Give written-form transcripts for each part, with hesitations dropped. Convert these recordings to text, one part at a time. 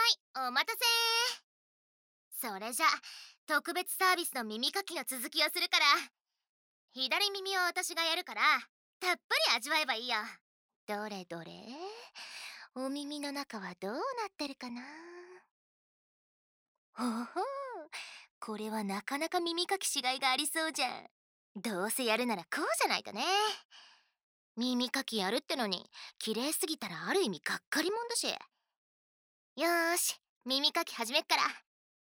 ーい、お待たせー。それじゃ、特別サービスの耳かきの続きをするから、左耳を私がやるから、たっぷり味わえばいいよ。どれどれ、お耳の中はどうなってるかな。ほほう、これはなかなか耳かきしがいがありそうじゃん。どうせやるならこうじゃないとね。耳かきやるってのに、綺麗すぎたらある意味がっかりもんだし。よーし、耳かき始めっから。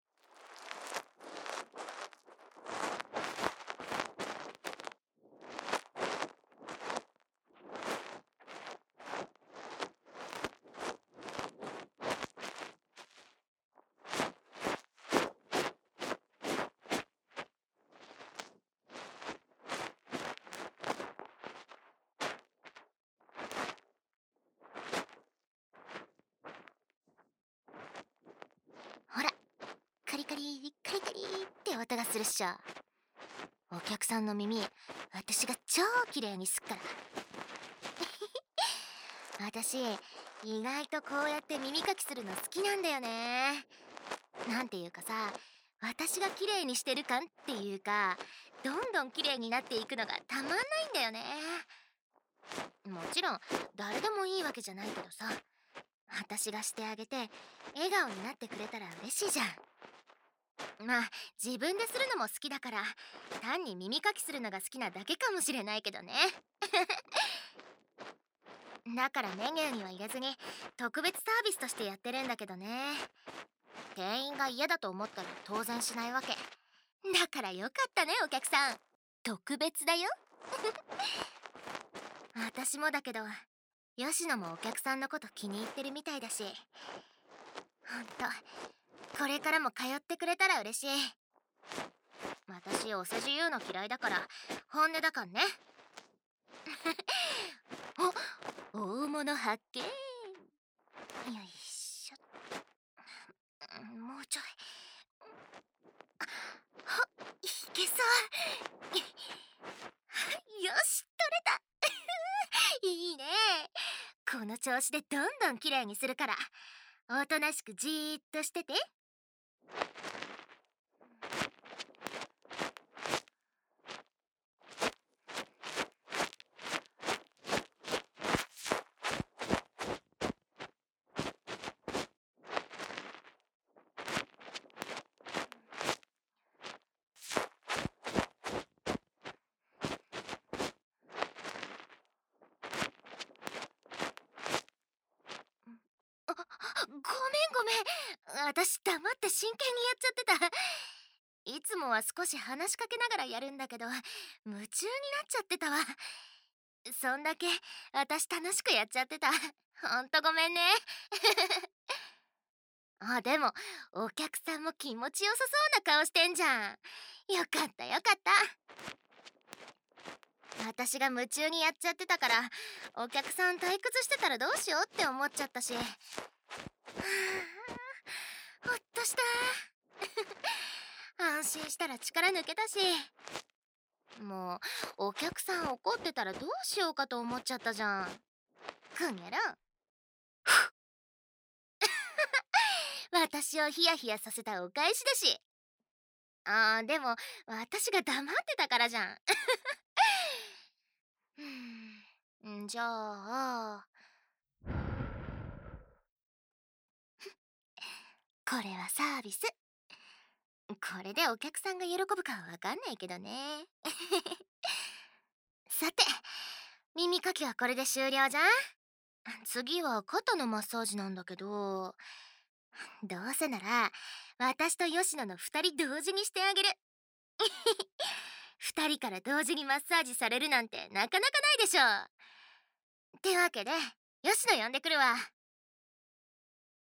ほら、カリカリカリカリって音がするっしょ。お客さんの耳、私が超綺麗にすっから。私、意外とこうやって耳かきするの好きなんだよね。なんていうかさ、私が綺麗にしてる感っていうか、どんどん綺麗になっていくのがたまんないんだよね。もちろん、誰でもいいわけじゃないけどさ、私がしてあげて、笑顔になってくれたら嬉しいじゃん。まあ、自分でするのも好きだから、単に耳かきするのが好きなだけかもしれないけどね。だからメニューには入れずに、特別サービスとしてやってるんだけどね。店員が嫌だと思ったら当然しないわけ。だからよかったね、お客さん。特別だよ。私もだけど、吉野もお客さんのこと気に入ってるみたいだし、ほんと、これからも通ってくれたら嬉しい。私お世辞言うの嫌いだから本音だかんね。お、大物発見。よいしょ。もうちょい。はっ、いけそう。よし、取れた。いいね。この調子でどんどん綺麗にするから、おとなしくじーっとしてて。あ、ごめんごめん。私黙って真剣にやっちゃってた。いつもは少し話しかけながらやるんだけど、夢中になっちゃってたわ。そんだけ私楽しくやっちゃってた。ほんとごめんね。あ、でもお客さんも気持ちよさそうな顔してんじゃん。よかったよかった。私が夢中にやっちゃってたから、お客さん退屈してたらどうしようって思っちゃったし。はあ、ほっとした。安心したら力抜けたし。もうお客さん怒ってたらどうしようかと思っちゃったじゃん。くんやろ。私をヒヤヒヤさせたお返しだし。でも私が黙ってたからじゃん。じゃあ、これはサービス。これでお客さんが喜ぶかはわかんないけどね。さて、耳かきはこれで終了じゃん。次は肩のマッサージなんだけど、どうせなら私と吉野の二人同時にしてあげる。二人から同時にマッサージされるなんてなかなかないでしょ。ってわけで、吉野呼んでくるわ。